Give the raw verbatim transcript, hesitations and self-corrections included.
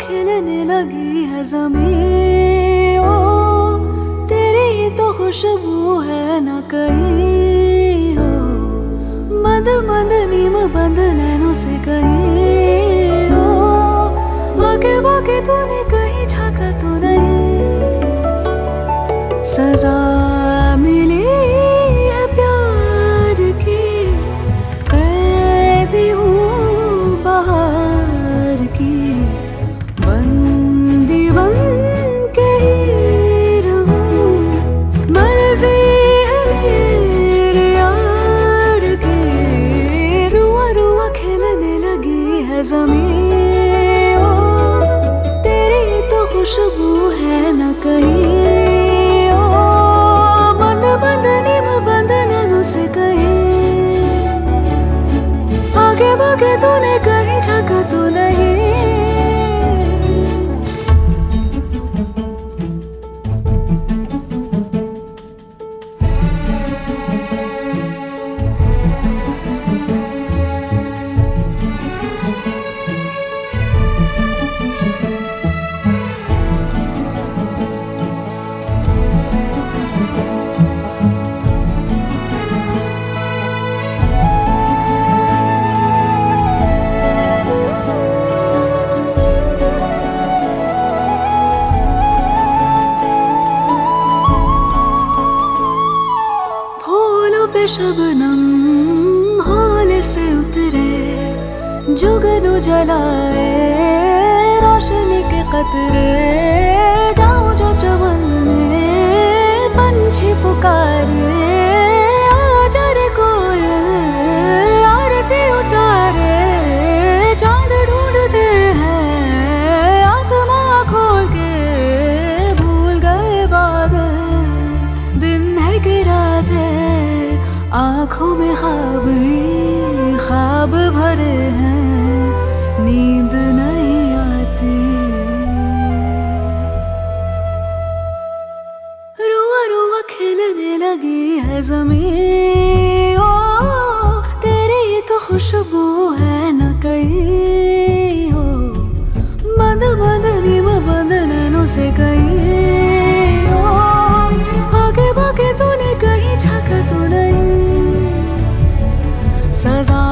खिलने लगी है ज़मीं। ओ तेरी ही तो खुशबू है ना कहीं हो, मद मद नीम बंद नैनों से कहीं हो। भागे भागे तूने कहीं झांका तो नहीं, सजा मिली है प्यार की, कैदी हूँ बाहर की, बंदी बन के ही रहूं। मर्जी है मेरे यार की, रुआ रुआ खिलने लगी है ज़मीं। ओ तेरी तो खुशबू है न कहीं, से कहीं आगे भागे तूने कहीं झांका तो नहीं। शबनम हौले से उतरे, जुगनू जलाए रोशनी के कतरे। जाऊं जो चमन में पंछी पुकारे, आजा रे कोयल आरती उतारे। चांद ढूंढते हैं आसमां खोल के, भूल गए बादल दिन है कि रात है। आँखों में ख्वाब ही ख्वाब भरे हैं, नींद नहीं आती। रुआ रुआ खिलने लगी है ज़मीं। ओ तेरी तो खुशबू है न कहीं हो, बंद बंद नीम बंद नैनों से कहीं हो। आगे भागे तूने कहीं झांका तो नहीं, सजा